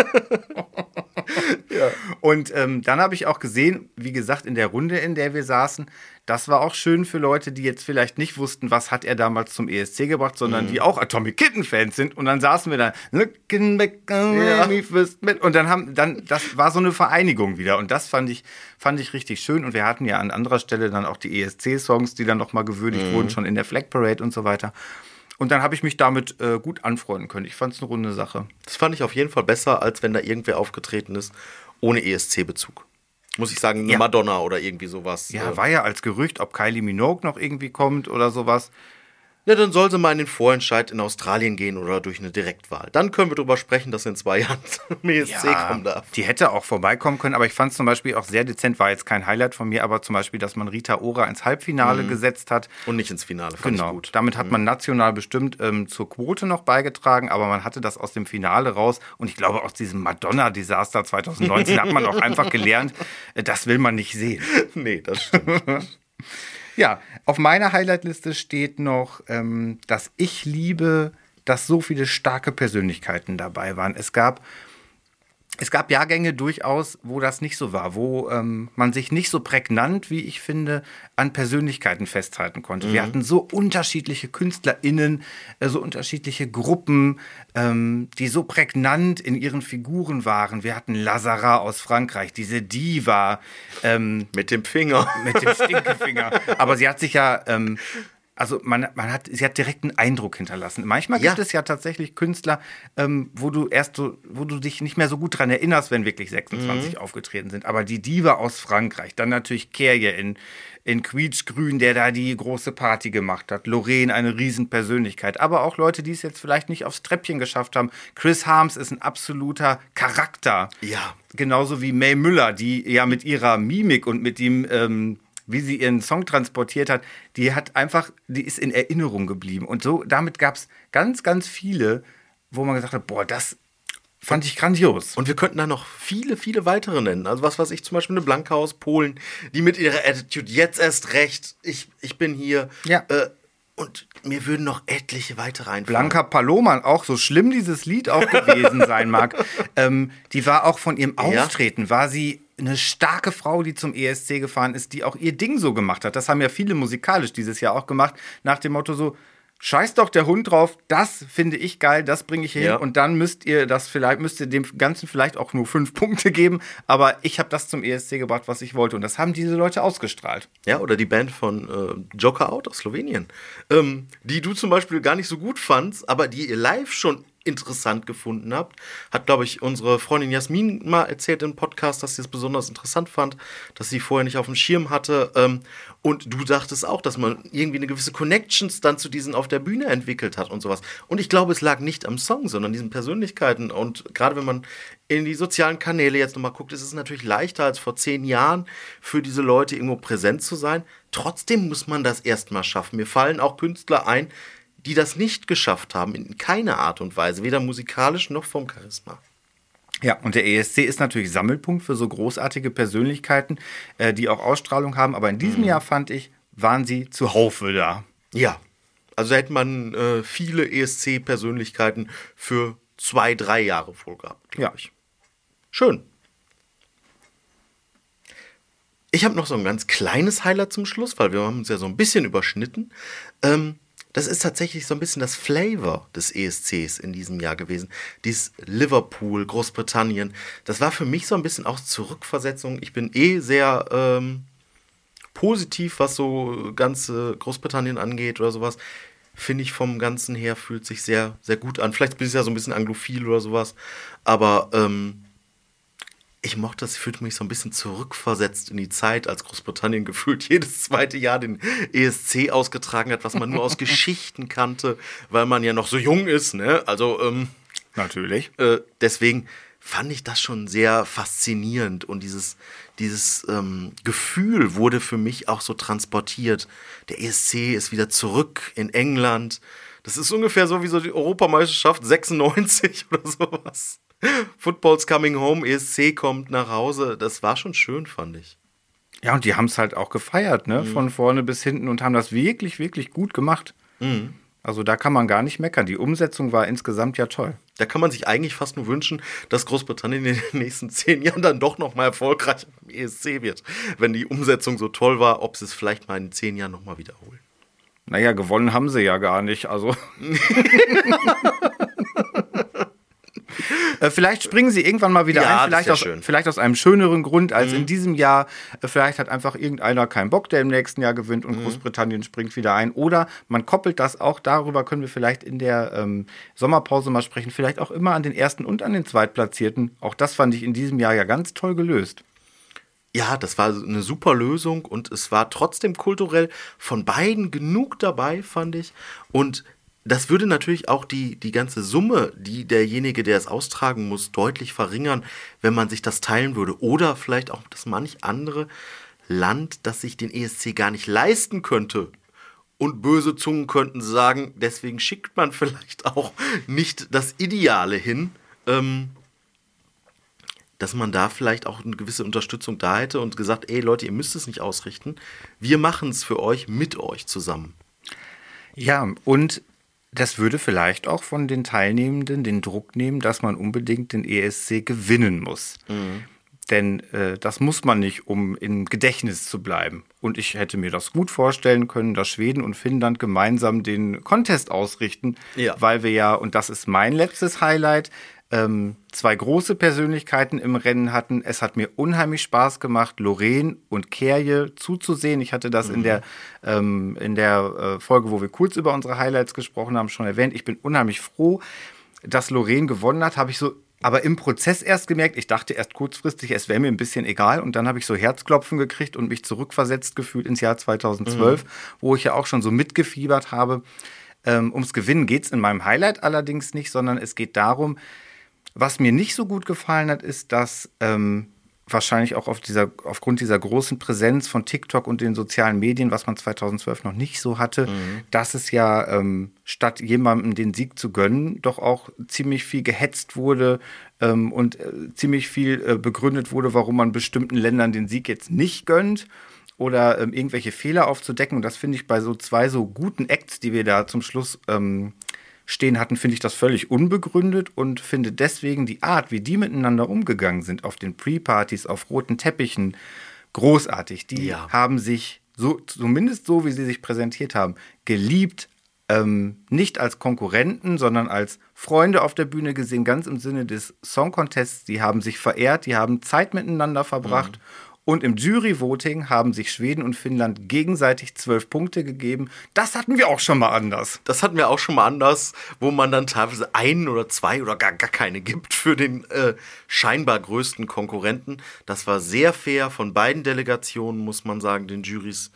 Ja. Und ähm, dann habe ich auch gesehen, wie gesagt, in der Runde, in der wir saßen, das war auch schön für Leute, die jetzt vielleicht nicht wussten, was hat er damals zum E S C gebracht, sondern mhm. die auch Atomic Kitten-Fans sind. Und dann saßen wir da, looking back on ja. me first met. Und dann haben, dann, das war so eine Vereinigung wieder. Und das fand ich, fand ich richtig schön. Und wir hatten ja an anderer Stelle dann auch die E S C-Songs, die dann nochmal gewürdigt mhm. wurden, schon in der Flag Parade und so weiter. Und dann habe ich mich damit äh, gut anfreunden können. Ich fand es eine runde Sache. Das fand ich auf jeden Fall besser, als wenn da irgendwer aufgetreten ist, ohne E S C-Bezug. Muss ich sagen, eine ja. Madonna oder irgendwie sowas. Ja, äh, war ja als Gerücht, ob Kylie Minogue noch irgendwie kommt oder sowas. Ja, dann soll sie mal in den Vorentscheid in Australien gehen oder durch eine Direktwahl. Dann können wir darüber sprechen, dass sie in zwei Jahren zum E S C ja, kommen darf. Die hätte auch vorbeikommen können, aber ich fand es zum Beispiel auch sehr dezent, war jetzt kein Highlight von mir, aber zum Beispiel, dass man Rita Ora ins Halbfinale mhm. gesetzt hat. Und nicht ins Finale, fand genau. ich gut. Damit hat man national bestimmt ähm, zur Quote noch beigetragen, aber man hatte das aus dem Finale raus und ich glaube, aus diesem Madonna-Desaster zwanzig neunzehn hat man auch einfach gelernt, äh, das will man nicht sehen. Nee, das stimmt. Ja, auf meiner Highlight-Liste steht noch, ähm, dass ich liebe, dass so viele starke Persönlichkeiten dabei waren. Es gab, es gab Jahrgänge durchaus, wo das nicht so war, wo ähm, man sich nicht so prägnant, wie ich finde, an Persönlichkeiten festhalten konnte. Mhm. Wir hatten so unterschiedliche KünstlerInnen, äh, so unterschiedliche Gruppen, ähm, die so prägnant in ihren Figuren waren. Wir hatten Lazara aus Frankreich, diese Diva. Ähm, mit dem Finger. Mit dem Stinkefinger. Aber sie hat sich ja... Ähm, also man, man hat, sie hat direkt einen Eindruck hinterlassen. Manchmal gibt Ja. es ja tatsächlich Künstler, ähm, wo du erst so, wo du dich nicht mehr so gut dran erinnerst, wenn wirklich sechsundzwanzig Mhm. aufgetreten sind. Aber die Diva aus Frankreich, dann natürlich Kerje in, in Quietschgrün, der da die große Party gemacht hat. Lorraine, eine Riesenpersönlichkeit. Aber auch Leute, die es jetzt vielleicht nicht aufs Treppchen geschafft haben. Chris Harms ist ein absoluter Charakter. Ja. Genauso wie May Müller, die ja mit ihrer Mimik und mit dem, ähm, wie sie ihren Song transportiert hat, die hat einfach, die ist in Erinnerung geblieben. Und so, damit gab es ganz, ganz viele, wo man gesagt hat, boah, das fand ich grandios. Und wir könnten da noch viele, viele weitere nennen. Also was weiß ich, zum Beispiel eine Blanca aus Polen, die mit ihrer Attitude jetzt erst recht, ich, ich bin hier. Ja. Äh, und mir würden noch etliche weitere einfallen. Blanca Paloma, auch so schlimm dieses Lied auch gewesen sein mag, ähm, die war auch von ihrem Ja. Auftreten, war sie eine starke Frau, die zum E S C gefahren ist, die auch ihr Ding so gemacht hat. Das haben ja viele musikalisch dieses Jahr auch gemacht, nach dem Motto so, scheiß doch der Hund drauf, das finde ich geil, das bringe ich hin Ja. und dann müsst ihr das vielleicht, müsst ihr dem Ganzen vielleicht auch nur fünf Punkte geben, aber ich habe das zum E S C gebracht, was ich wollte und das haben diese Leute ausgestrahlt. Ja, oder die Band von äh, Joker Out aus Slowenien, ähm, die du zum Beispiel gar nicht so gut fandst, aber die ihr live schon interessant gefunden habt. Hat, glaube ich, unsere Freundin Jasmin mal erzählt im Podcast, dass sie es besonders interessant fand, dass sie vorher nicht auf dem Schirm hatte. Ähm, und du dachtest auch, dass man irgendwie eine gewisse Connections dann zu diesen auf der Bühne entwickelt hat und sowas. Und ich glaube, es lag nicht am Song, sondern diesen Persönlichkeiten. Und gerade wenn man in die sozialen Kanäle jetzt nochmal guckt, ist es natürlich leichter als vor zehn Jahren für diese Leute irgendwo präsent zu sein. Trotzdem muss man das erstmal schaffen. Mir fallen auch Künstler ein, die das nicht geschafft haben, in keiner Art und Weise, weder musikalisch noch vom Charisma. Ja, und der E S C ist natürlich Sammelpunkt für so großartige Persönlichkeiten, äh, die auch Ausstrahlung haben. Aber in diesem Mhm. Jahr, fand ich, waren sie zuhaufe da. Ja, also da hätte man äh, viele E S C-Persönlichkeiten für zwei, drei Jahre voll gehabt, glaube Ja. ich. Schön. Ich habe noch so ein ganz kleines Highlight zum Schluss, weil wir haben uns ja so ein bisschen überschnitten. Ähm, das ist tatsächlich so ein bisschen das Flavor des E S Cs in diesem Jahr gewesen. Dieses Liverpool, Großbritannien. Das war für mich so ein bisschen auch Zurückversetzung. Ich bin eh sehr ähm, positiv, was so ganze Großbritannien angeht oder sowas. Finde ich vom Ganzen her, fühlt sich sehr, sehr gut an. Vielleicht bin ich ja so ein bisschen anglophil oder sowas. Aber ähm, ich mochte das, ich fühlte mich so ein bisschen zurückversetzt in die Zeit, als Großbritannien gefühlt jedes zweite Jahr den E S C ausgetragen hat, was man nur aus Geschichten kannte, weil man ja noch so jung ist, ne? Also, ähm, Natürlich. äh, deswegen fand ich das schon sehr faszinierend und dieses, dieses ähm, Gefühl wurde für mich auch so transportiert. Der E S C ist wieder zurück in England. Das ist ungefähr so wie so die Europameisterschaft sechsundneunzig oder sowas. Football's coming home, E S C kommt nach Hause. Das war schon schön, fand ich. Ja, und die haben es halt auch gefeiert, ne? Von vorne bis hinten und haben das wirklich, wirklich gut gemacht. Mhm. Also da kann man gar nicht meckern. Die Umsetzung war insgesamt ja toll. Da kann man sich eigentlich fast nur wünschen, dass Großbritannien in den nächsten zehn Jahren dann doch noch mal erfolgreich im E S C wird. Wenn die Umsetzung so toll war, ob sie es vielleicht mal in zehn Jahren noch mal wiederholen. Naja, gewonnen haben sie ja gar nicht. Also. Äh, vielleicht springen sie irgendwann mal wieder Ja, ein, das vielleicht wär aus, schön. vielleicht aus einem schöneren Grund als in diesem Jahr. Äh, Vielleicht hat einfach irgendeiner keinen Bock, der im nächsten Jahr gewinnt und Großbritannien springt wieder ein. Oder man koppelt das auch, darüber können wir vielleicht in der ähm, Sommerpause mal sprechen, vielleicht auch immer an den ersten und an den zweitplatzierten. Auch das fand ich in diesem Jahr ja ganz toll gelöst. Ja, das war eine super Lösung und es war trotzdem kulturell von beiden genug dabei, fand ich. Und das würde natürlich auch die, die ganze Summe, die derjenige, der es austragen muss, deutlich verringern, wenn man sich das teilen würde. Oder vielleicht auch das manch andere Land, das sich den E S C gar nicht leisten könnte. Und böse Zungen könnten sagen, deswegen schickt man vielleicht auch nicht das Ideale hin. Ähm, dass man da vielleicht auch eine gewisse Unterstützung da hätte und gesagt, ey Leute, ihr müsst es nicht ausrichten. Wir machen es für euch, mit euch zusammen. Ja, und das würde vielleicht auch von den Teilnehmenden den Druck nehmen, dass man unbedingt den E S C gewinnen muss. Denn äh, das muss man nicht, um im Gedächtnis zu bleiben. Und ich hätte mir das gut vorstellen können, dass Schweden und Finnland gemeinsam den Contest ausrichten, Ja. weil wir ja, und das ist mein letztes Highlight, ähm, zwei große Persönlichkeiten im Rennen hatten. Es hat mir unheimlich Spaß gemacht, Loreen und Kerje zuzusehen. Ich hatte das mhm. in der, ähm, in der äh, Folge, wo wir kurz über unsere Highlights gesprochen haben, schon erwähnt. Ich bin unheimlich froh, dass Loreen gewonnen hat. Habe ich so aber im Prozess erst gemerkt, ich dachte erst kurzfristig, es wäre mir ein bisschen egal. Und dann habe ich so Herzklopfen gekriegt und mich zurückversetzt gefühlt ins Jahr zweitausendzwölf, mhm. wo ich ja auch schon so mitgefiebert habe. Ähm, ums Gewinnen geht es in meinem Highlight allerdings nicht, sondern es geht darum, was mir nicht so gut gefallen hat, ist, dass ähm, wahrscheinlich auch auf dieser, aufgrund dieser großen Präsenz von TikTok und den sozialen Medien, was man zweitausendzwölf noch nicht so hatte, mhm. dass es ja ähm, statt jemandem den Sieg zu gönnen, doch auch ziemlich viel gehetzt wurde ähm, und äh, ziemlich viel äh, begründet wurde, warum man bestimmten Ländern den Sieg jetzt nicht gönnt oder ähm, irgendwelche Fehler aufzudecken. Und das finde ich bei so zwei so guten Acts, die wir da zum Schluss ähm, stehen hatten, finde ich das völlig unbegründet und finde deswegen die Art, wie die miteinander umgegangen sind auf den Pre-Partys, auf roten Teppichen, großartig. Die ja. haben sich, so zumindest so, wie sie sich präsentiert haben, geliebt, ähm, nicht als Konkurrenten, sondern als Freunde auf der Bühne gesehen, ganz im Sinne des Song Contests. Die haben sich verehrt, die haben Zeit miteinander verbracht. Mhm. Und im Jury-Voting haben sich Schweden und Finnland gegenseitig zwölf Punkte gegeben. Das hatten wir auch schon mal anders. Das hatten wir auch schon mal anders, wo man dann teilweise einen oder zwei oder gar, gar keine gibt für den äh, scheinbar größten Konkurrenten. Das war sehr fair von beiden Delegationen, muss man sagen, den Jurys.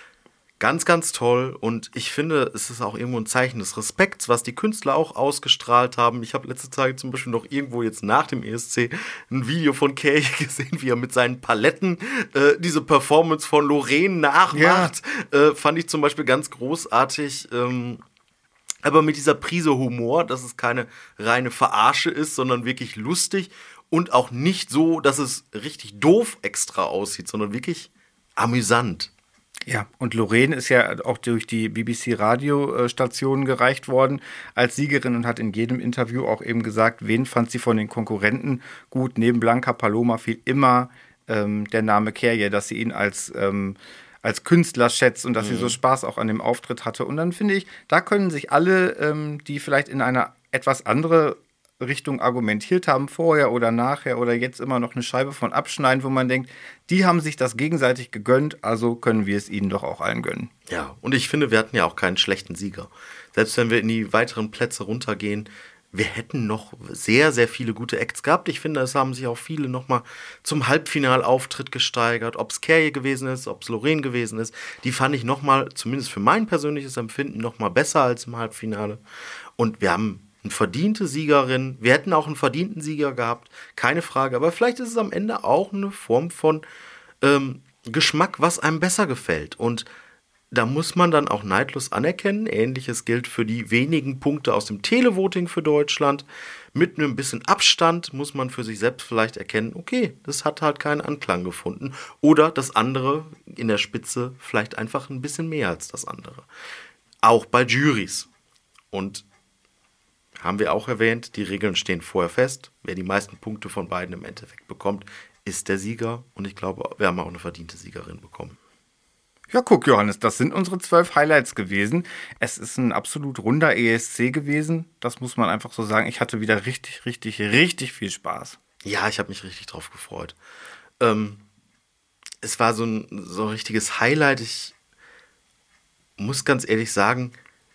Ganz, ganz toll, und ich finde, es ist auch irgendwo ein Zeichen des Respekts, was die Künstler auch ausgestrahlt haben. Ich habe letzte Tage zum Beispiel noch irgendwo jetzt nach dem E S C ein Video von Kerje gesehen, wie er mit seinen Paletten äh, diese Performance von Loreen nachmacht. Ja. Äh, fand ich zum Beispiel ganz großartig. Ähm, aber mit dieser Prise Humor, dass es keine reine Verarsche ist, sondern wirklich lustig und auch nicht so, dass es richtig doof extra aussieht, sondern wirklich amüsant. Ja, und Loreen ist ja auch durch die B B C-Radiostationen gereicht worden als Siegerin und hat in jedem Interview auch eben gesagt, wen fand sie von den Konkurrenten gut. Neben Blanca Paloma fiel immer ähm, der Name Kerje, dass sie ihn als, ähm, als Künstler schätzt und dass mhm. sie so Spaß auch an dem Auftritt hatte. Und dann finde ich, da können sich alle, ähm, die vielleicht in einer etwas andere Richtung argumentiert haben, vorher oder nachher oder jetzt immer noch eine Scheibe von abschneiden, wo man denkt, die haben sich das gegenseitig gegönnt, also können wir es ihnen doch auch allen gönnen. Ja, und ich finde, wir hatten ja auch keinen schlechten Sieger. Selbst wenn wir in die weiteren Plätze runtergehen, wir hätten noch sehr, sehr viele gute Acts gehabt. Ich finde, es haben sich auch viele nochmal zum Halbfinalauftritt gesteigert. Ob es Kerje gewesen ist, ob es Loreen gewesen ist, die fand ich nochmal, zumindest für mein persönliches Empfinden, nochmal besser als im Halbfinale. Und wir haben eine verdiente Siegerin. Wir hätten auch einen verdienten Sieger gehabt, keine Frage. Aber vielleicht ist es am Ende auch eine Form von ähm, Geschmack, was einem besser gefällt. Und da muss man dann auch neidlos anerkennen. Ähnliches gilt für die wenigen Punkte aus dem Televoting für Deutschland. Mit einem bisschen Abstand muss man für sich selbst vielleicht erkennen, okay, das hat halt keinen Anklang gefunden. Oder das andere in der Spitze vielleicht einfach ein bisschen mehr als das andere. Auch bei Jurys. Und haben wir auch erwähnt, die Regeln stehen vorher fest. Wer die meisten Punkte von beiden im Endeffekt bekommt, ist der Sieger. Und ich glaube, wir haben auch eine verdiente Siegerin bekommen. Ja, guck, Johannes, das sind unsere zwölf Highlights gewesen. Es ist ein absolut runder E S C gewesen. Das muss man einfach so sagen. Ich hatte wieder richtig, richtig, richtig viel Spaß. Ja, ich habe mich richtig drauf gefreut. Ähm, es war so ein, so ein richtiges Highlight. Ich muss ganz ehrlich sagen,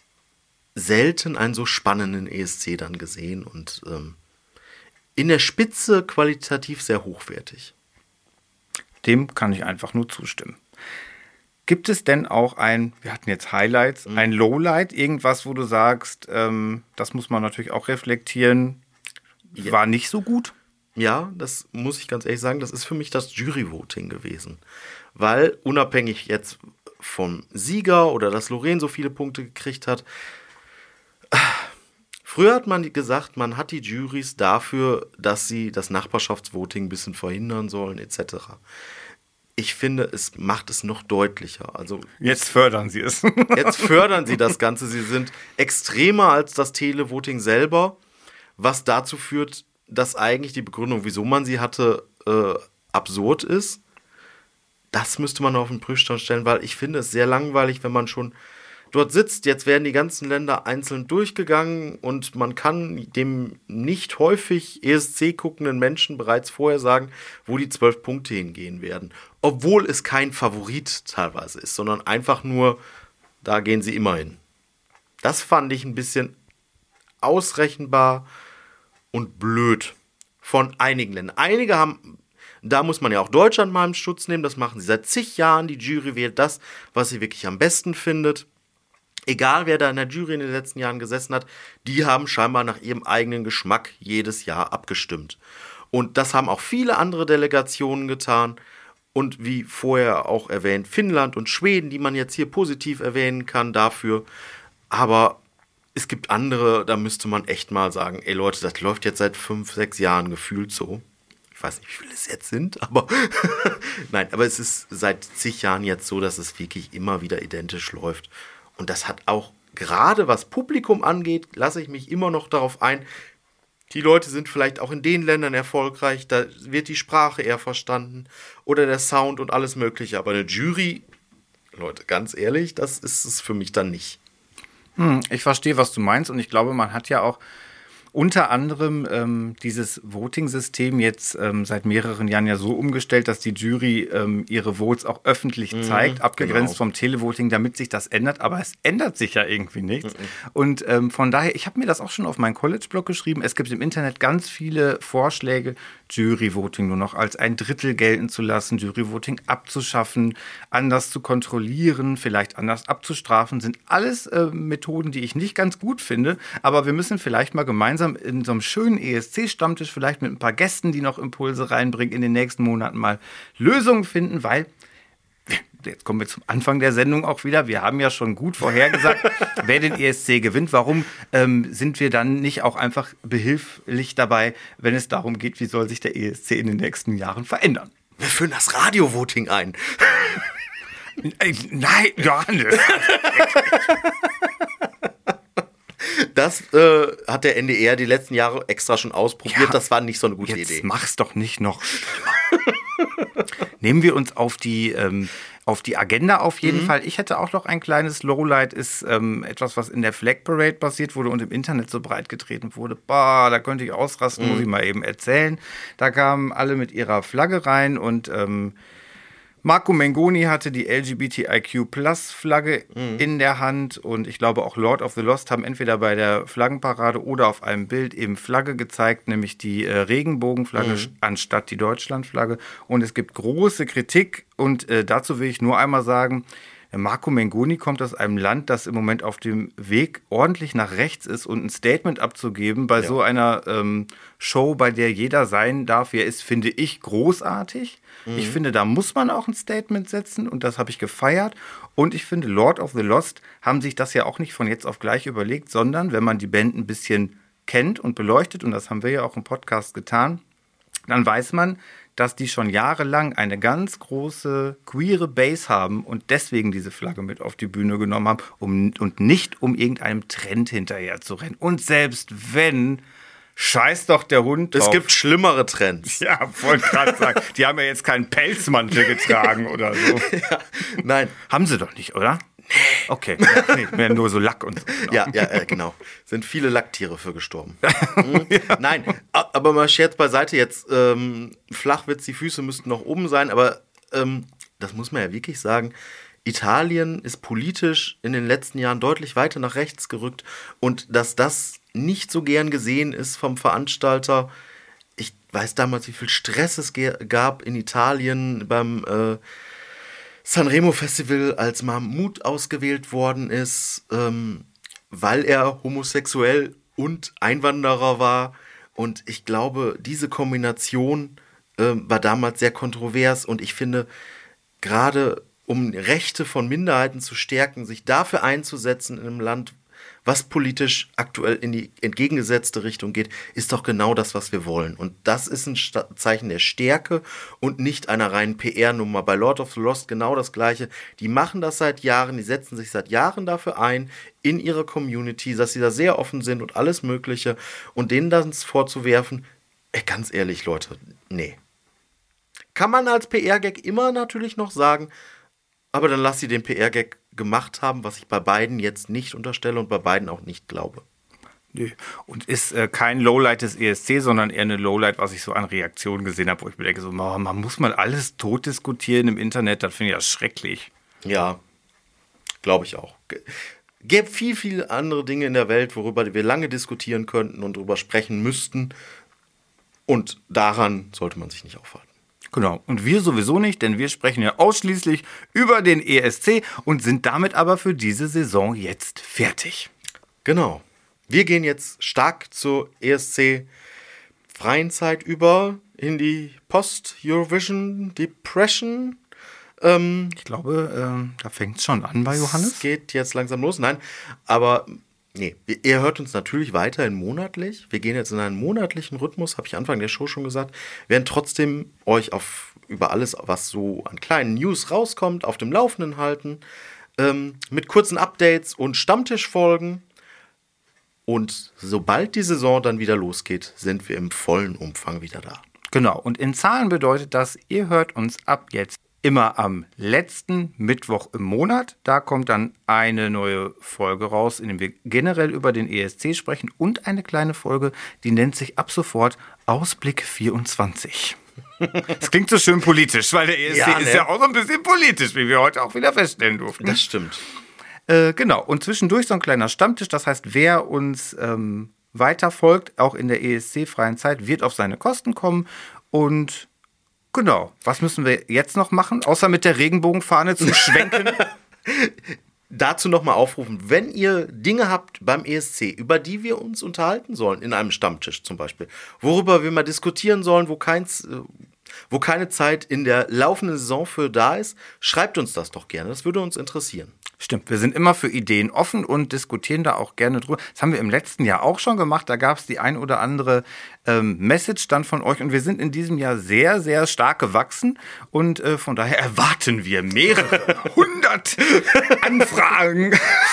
selten einen so spannenden E S C dann gesehen und ähm, in der Spitze qualitativ sehr hochwertig. Dem kann ich einfach nur zustimmen. Gibt es denn auch ein, wir hatten jetzt Highlights, mhm. ein Lowlight, irgendwas, wo du sagst, ähm, das muss man natürlich auch reflektieren, ja. war nicht so gut? Ja, das muss ich ganz ehrlich sagen, das ist für mich das Jury-Voting gewesen. Weil unabhängig jetzt vom Sieger oder dass Loreen so viele Punkte gekriegt hat, früher hat man gesagt, man hat die Jurys dafür, dass sie das Nachbarschaftsvoting ein bisschen verhindern sollen, et cetera. Ich finde, es macht es noch deutlicher. Also jetzt fördern sie es. Jetzt fördern sie das Ganze. Sie sind extremer als das Televoting selber, was dazu führt, dass eigentlich die Begründung, wieso man sie hatte, äh, absurd ist. Das müsste man auf den Prüfstand stellen, weil ich finde es sehr langweilig, wenn man schon dort sitzt. Jetzt werden die ganzen Länder einzeln durchgegangen und man kann dem nicht häufig E S C guckenden Menschen bereits vorher sagen, wo die zwölf Punkte hingehen werden. Obwohl es kein Favorit teilweise ist, sondern einfach nur, da gehen sie immer hin. Das fand ich ein bisschen ausrechenbar und blöd von einigen Ländern. Einige haben, da muss man ja auch Deutschland mal im Schutz nehmen, das machen sie seit zig Jahren. Die Jury wählt das, was sie wirklich am besten findet. Egal, wer da in der Jury in den letzten Jahren gesessen hat, die haben scheinbar nach ihrem eigenen Geschmack jedes Jahr abgestimmt. Und das haben auch viele andere Delegationen getan. Und wie vorher auch erwähnt, Finnland und Schweden, die man jetzt hier positiv erwähnen kann dafür. Aber es gibt andere, da müsste man echt mal sagen, ey Leute, das läuft jetzt seit fünf, sechs Jahren gefühlt so. Ich weiß nicht, wie viele es jetzt sind, aber nein, aber es ist seit zig Jahren jetzt so, dass es wirklich immer wieder identisch läuft. Und das hat auch, gerade was Publikum angeht, lasse ich mich immer noch darauf ein, die Leute sind vielleicht auch in den Ländern erfolgreich, da wird die Sprache eher verstanden oder der Sound und alles Mögliche. Aber eine Jury, Leute, ganz ehrlich, das ist es für mich dann nicht. Hm, ich verstehe, was du meinst und ich glaube, man hat ja auch unter anderem ähm, dieses Voting-System jetzt ähm, seit mehreren Jahren ja so umgestellt, dass die Jury ähm, ihre Votes auch öffentlich mhm, zeigt, abgegrenzt genau. vom Televoting, damit sich das ändert. Aber es ändert sich ja irgendwie nichts. Mhm. Und ähm, von daher, ich habe mir das auch schon auf meinen College-Blog geschrieben. Es gibt im Internet ganz viele Vorschläge, Jury-Voting nur noch als ein Drittel gelten zu lassen, Jury-Voting abzuschaffen, anders zu kontrollieren, vielleicht anders abzustrafen. Sind alles äh, Methoden, die ich nicht ganz gut finde. Aber wir müssen vielleicht mal gemeinsam in so einem schönen E S C-Stammtisch, vielleicht mit ein paar Gästen, die noch Impulse reinbringen, in den nächsten Monaten mal Lösungen finden, weil, jetzt kommen wir zum Anfang der Sendung auch wieder, wir haben ja schon gut vorhergesagt, wer den E S C gewinnt. Warum ähm, sind wir dann nicht auch einfach behilflich dabei, wenn es darum geht, wie soll sich der E S C in den nächsten Jahren verändern? Wir führen das Radio-Voting ein. Nein, Johannes. Das äh, hat der N D R die letzten Jahre extra schon ausprobiert. Ja, das war nicht so eine gute jetzt Idee. Mach's doch nicht noch schlimmer. Nehmen wir uns auf die, ähm, auf die Agenda auf jeden mhm. Fall. Ich hätte auch noch ein kleines Lowlight, ist ähm, etwas, was in der Flag Parade passiert wurde und im Internet so breit getreten wurde. Bah, da könnte ich ausrasten, mhm. muss ich mal eben erzählen. Da kamen alle mit ihrer Flagge rein und ähm, Marco Mengoni hatte die L G B T I Q Plus Flagge mhm. in der Hand und ich glaube auch Lord of the Lost haben entweder bei der Flaggenparade oder auf einem Bild eben Flagge gezeigt, nämlich die äh, Regenbogenflagge mhm. anstatt die Deutschlandflagge. Und es gibt große Kritik und äh, dazu will ich nur einmal sagen, Marco Mengoni kommt aus einem Land, das im Moment auf dem Weg ordentlich nach rechts ist und ein Statement abzugeben bei ja. so einer ähm, Show, bei der jeder sein darf, wie er ist, finde ich großartig. Mhm. Ich finde, da muss man auch ein Statement setzen und das habe ich gefeiert. Und ich finde, Lord of the Lost haben sich das ja auch nicht von jetzt auf gleich überlegt, sondern wenn man die Band ein bisschen kennt und beleuchtet, und das haben wir ja auch im Podcast getan, dann weiß man, dass die schon jahrelang eine ganz große queere Base haben und deswegen diese Flagge mit auf die Bühne genommen haben um, und nicht um irgendeinem Trend hinterher zu rennen. Und selbst wenn, scheiß doch der Hund drauf. Es gibt schlimmere Trends. Ja, wollte gerade sagen. Die haben ja jetzt keinen Pelzmantel getragen oder so. Ja, nein. Haben sie doch nicht, oder? Okay, nee, mehr nur so Lack und so. Genau. Ja, ja, äh, genau. Sind viele Lacktiere für gestorben. Mhm. Ja. Nein, aber mal Scherz beiseite jetzt. Ähm, Flachwitz, die Füße müssten noch oben sein, aber ähm, das muss man ja wirklich sagen. Italien ist politisch in den letzten Jahren deutlich weiter nach rechts gerückt und dass das nicht so gern gesehen ist vom Veranstalter. Ich weiß damals, wie viel Stress es ge- gab in Italien beim äh, Sanremo Festival, als Mahmoud ausgewählt worden ist, ähm, weil er homosexuell und Einwanderer war. Und ich glaube, diese Kombination äh, war damals sehr kontrovers. Und ich finde, gerade um Rechte von Minderheiten zu stärken, sich dafür einzusetzen in einem Land, was politisch aktuell in die entgegengesetzte Richtung geht, ist doch genau das, was wir wollen. Und das ist ein Sta- Zeichen der Stärke und nicht einer reinen P R-Nummer. Bei Lord of the Lost genau das Gleiche. Die machen das seit Jahren, die setzen sich seit Jahren dafür ein, in ihrer Community, dass sie da sehr offen sind und alles Mögliche. Und denen das vorzuwerfen, ey, ganz ehrlich, Leute, nee. Kann man als P R-Gag immer natürlich noch sagen, aber dann lass sie den P R-Gag gemacht haben, was ich bei beiden jetzt nicht unterstelle und bei beiden auch nicht glaube. Nö. Und ist äh, kein Lowlight des E S C, sondern eher eine Lowlight, was ich so an Reaktionen gesehen habe, wo ich mir denke, so, man, man muss mal alles tot diskutieren im Internet, das finde ich ja schrecklich. Ja, glaube ich auch. Gäbe viel, viel andere Dinge in der Welt, worüber wir lange diskutieren könnten und darüber sprechen müssten. Und daran sollte man sich nicht aufhalten. Genau, und wir sowieso nicht, denn wir sprechen ja ausschließlich über den E S C und sind damit aber für diese Saison jetzt fertig. Genau. Wir gehen jetzt stark zur E S C-freien Zeit über in die Post-Eurovision-Depression. Ähm, ich glaube, ähm, da fängt es schon an bei Johannes. Es geht jetzt langsam los. Nein, aber nee, ihr hört uns natürlich weiterhin monatlich. Wir gehen jetzt in einen monatlichen Rhythmus, habe ich Anfang der Show schon gesagt. Wir werden trotzdem euch auf, über alles, was so an kleinen News rauskommt, auf dem Laufenden halten. Ähm, mit kurzen Updates und Stammtischfolgen. Und sobald die Saison dann wieder losgeht, sind wir im vollen Umfang wieder da. Genau, und in Zahlen bedeutet das, ihr hört uns ab jetzt immer am letzten Mittwoch im Monat. Da kommt dann eine neue Folge raus, in der wir generell über den E S C sprechen und eine kleine Folge, die nennt sich ab sofort Ausblick vierundzwanzig. Das klingt so schön politisch, weil der E S C ja, ne? ist ja auch so ein bisschen politisch, wie wir heute auch wieder feststellen durften. Das stimmt. Äh, genau, und zwischendurch so ein kleiner Stammtisch. Das heißt, wer uns ähm, weiter folgt, auch in der E S C-freien Zeit, wird auf seine Kosten kommen. Und genau, was müssen wir jetzt noch machen, außer mit der Regenbogenfahne zu schwenken? Dazu nochmal aufrufen, wenn ihr Dinge habt beim E S C, über die wir uns unterhalten sollen, in einem Stammtisch zum Beispiel, worüber wir mal diskutieren sollen, wo, keins, wo keine Zeit in der laufenden Saison für da ist, schreibt uns das doch gerne, das würde uns interessieren. Stimmt, wir sind immer für Ideen offen und diskutieren da auch gerne drüber. Das haben wir im letzten Jahr auch schon gemacht. Da gab es die ein oder andere ähm, Message dann von euch. Und wir sind in diesem Jahr sehr, sehr stark gewachsen. Und äh, von daher erwarten wir mehrere hundert Anfragen.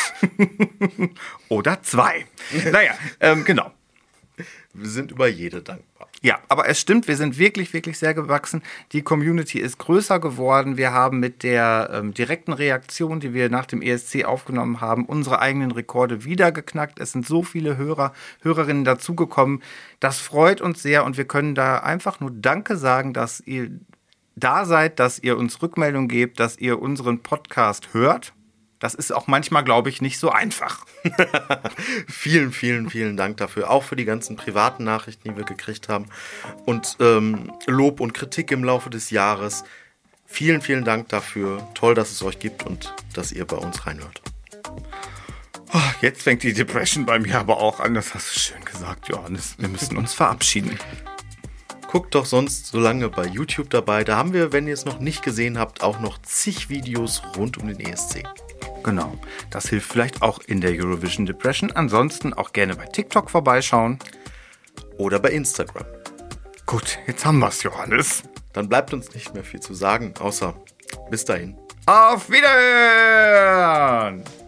Oder zwei. Naja, ähm, genau. Wir sind über jede dankbar. Ja, aber es stimmt, wir sind wirklich, wirklich sehr gewachsen. Die Community ist größer geworden. Wir haben mit der ähm, direkten Reaktion, die wir nach dem E S C aufgenommen haben, unsere eigenen Rekorde wieder geknackt. Es sind so viele Hörer, Hörerinnen dazugekommen. Das freut uns sehr und wir können da einfach nur Danke sagen, dass ihr da seid, dass ihr uns Rückmeldung gebt, dass ihr unseren Podcast hört. Das ist auch manchmal, glaube ich, nicht so einfach. Vielen, vielen, vielen Dank dafür. Auch für die ganzen privaten Nachrichten, die wir gekriegt haben. Und ähm, Lob und Kritik im Laufe des Jahres. Vielen, vielen Dank dafür. Toll, dass es euch gibt und dass ihr bei uns reinhört. Oh, jetzt fängt die Depression bei mir aber auch an. Das hast du schön gesagt, Johannes. Wir müssen uns verabschieden. Guckt doch sonst so lange bei YouTube dabei. Da haben wir, wenn ihr es noch nicht gesehen habt, auch noch zig Videos rund um den E S C. Genau, das hilft vielleicht auch in der Eurovision Depression. Ansonsten auch gerne bei TikTok vorbeischauen. Oder bei Instagram. Gut, jetzt haben wir's, Johannes. Dann bleibt uns nicht mehr viel zu sagen, außer bis dahin. Auf Wiedersehen!